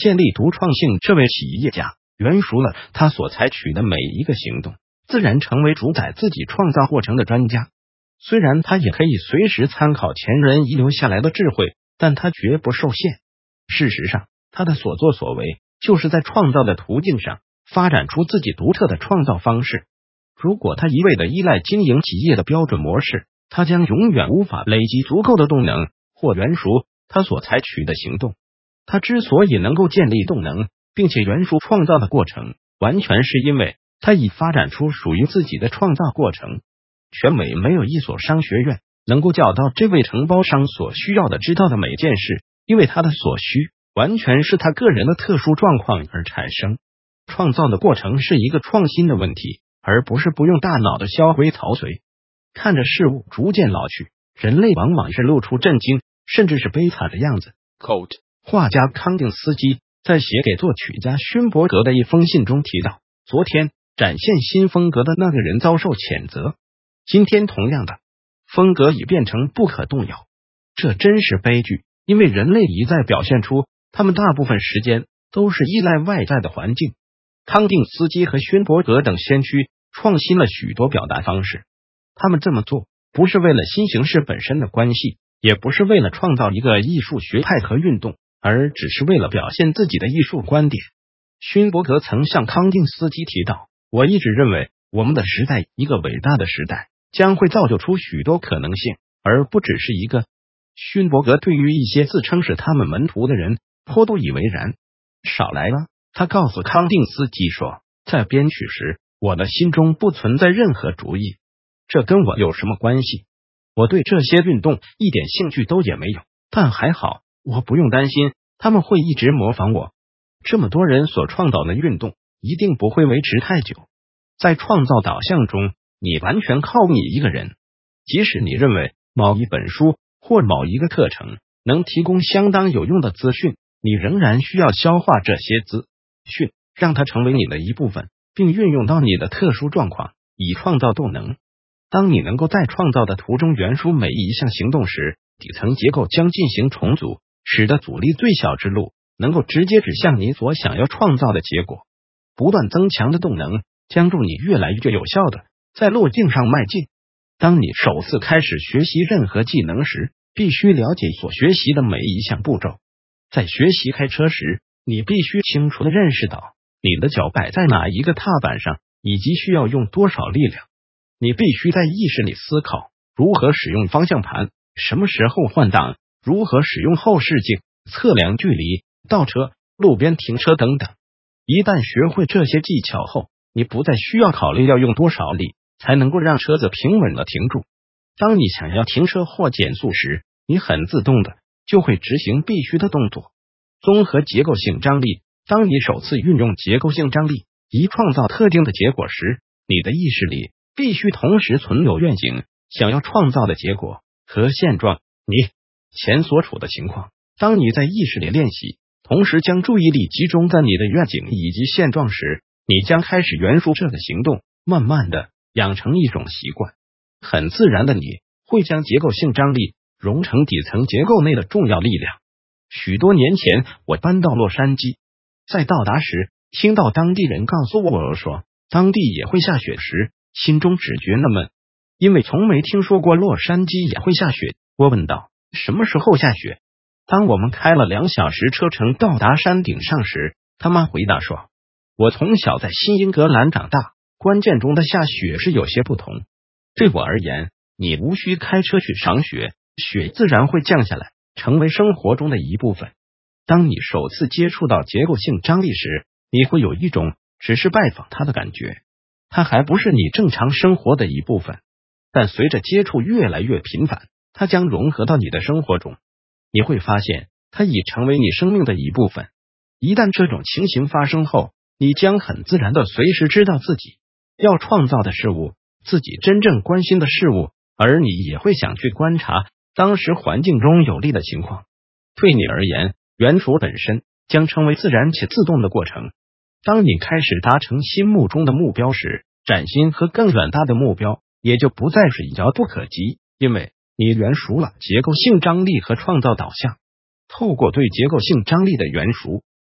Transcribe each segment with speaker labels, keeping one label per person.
Speaker 1: 建立独创性这位企业家圆熟了他所采取的每一个行动，自然成为主宰自己创造过程的专家。虽然他也可以随时参考前人遗留下来的智慧，但他绝不受限。事实上，他的所作所为就是在创造的途径上发展出自己独特的创造方式。如果他一味的依赖经营企业的标准模式，他将永远无法累积足够的动能或圆熟他所采取的行动。他之所以能够建立动能并且圆熟创造的过程，完全是因为他已发展出属于自己的创造过程。全美没有一所商学院能够教导这位承包商所需要的知道的每件事，因为他的所需完全是他个人的特殊状况而产生。创造的过程是一个创新的问题，而不是不用大脑的萧规曹随。看着事物逐渐老去，人类往往是露出震惊甚至是悲惨的样子。画家康定斯基在写给作曲家勋伯格的一封信中提到，昨天展现新风格的那个人遭受谴责，今天同样的风格已变成不可动摇。这真是悲剧，因为人类一再表现出他们大部分时间都是依赖外在的环境。康定斯基和勋伯格等先驱创新了许多表达方式，他们这么做不是为了新形式本身的关系，也不是为了创造一个艺术学派和运动，而只是为了表现自己的艺术观点。勋伯格曾向康定斯基提到，我一直认为我们的时代，一个伟大的时代，将会造就出许多可能性，而不只是一个。勋伯格对于一些自称是他们门徒的人颇不以为然。少来了，他告诉康定斯基说，在编曲时我的心中不存在任何主意，这跟我有什么关系？我对这些运动一点兴趣都也没有，但还好，我不用担心他们会一直模仿我。这么多人所创造的运动一定不会维持太久。在创造导向中，你完全靠你一个人。即使你认为某一本书或某一个课程能提供相当有用的资讯，你仍然需要消化这些资讯，让它成为你的一部分，并运用到你的特殊状况，以创造动能。当你能够在创造的途中圆熟每一项行动时，底层结构将进行重组，使得阻力最小之路能够直接指向你所想要创造的结果。不断增强的动能将助你越来越有效的在路径上迈进。当你首次开始学习任何技能时，必须了解所学习的每一项步骤。在学习开车时，你必须清楚地认识到你的脚摆在哪一个踏板上，以及需要用多少力量。你必须在意识里思考如何使用方向盘，什么时候换挡，如何使用后视镜，测量距离、倒车、路边停车等等。一旦学会这些技巧后，你不再需要考虑要用多少力才能够让车子平稳地停住。当你想要停车或减速时，你很自动的就会执行必须的动作。综合结构性张力，当你首次运用结构性张力以创造特定的结果时，你的意识里必须同时存有愿景，想要创造的结果和现状，你前所处的情况。当你在意识里练习，同时将注意力集中在你的愿景以及现状时，你将开始圆熟这个行动，慢慢的养成一种习惯。很自然的，你会将结构性张力融成底层结构内的重要力量。许多年前，我搬到洛杉矶，在到达时，听到当地人告诉我说当地也会下雪时，心中只觉纳闷，因为从没听说过洛杉矶也会下雪。我问道，什么时候下雪？当我们开了2小时车程到达山顶上时，他妈回答说，我从小在新英格兰长大，关键中的下雪是有些不同。对我而言，你无需开车去赏雪，雪自然会降下来，成为生活中的一部分。当你首次接触到结构性张力时，你会有一种只是拜访它的感觉，它还不是你正常生活的一部分。但随着接触越来越频繁，它将融合到你的生活中，你会发现它已成为你生命的一部分。一旦这种情形发生后，你将很自然的随时知道自己要创造的事物，自己真正关心的事物，而你也会想去观察当时环境中有利的情况。对你而言，圆熟本身将成为自然且自动的过程。当你开始达成心目中的目标时，崭新和更远大的目标也就不再是遥不可及，因为你圆熟了结构性张力和创造导向。透过对结构性张力的圆熟，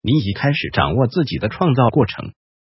Speaker 1: 你已开始掌握自己的创造过程，